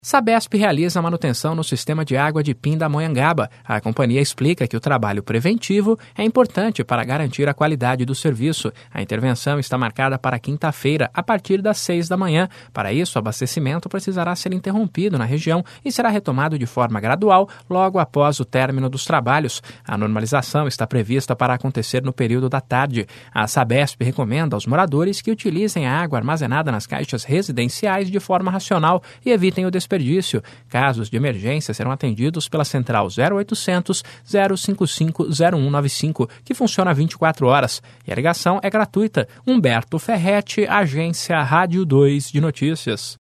Sabesp realiza a manutenção no sistema de água de Pindamonhangaba. A companhia explica que o trabalho preventivo é importante para garantir a qualidade do serviço. A intervenção está marcada para quinta-feira, a partir das 6 da manhã. Para isso, o abastecimento precisará ser interrompido na região e será retomado de forma gradual logo após o término dos trabalhos. A normalização está prevista para acontecer no período da tarde. A Sabesp recomenda aos moradores que utilizem a água armazenada nas caixas residenciais de forma racional e evitem o desperdício. Casos de emergência serão atendidos pela central 0800 055 0195, que funciona 24 horas. E a ligação é gratuita. Humberto Ferretti, Agência Rádio 2 de Notícias.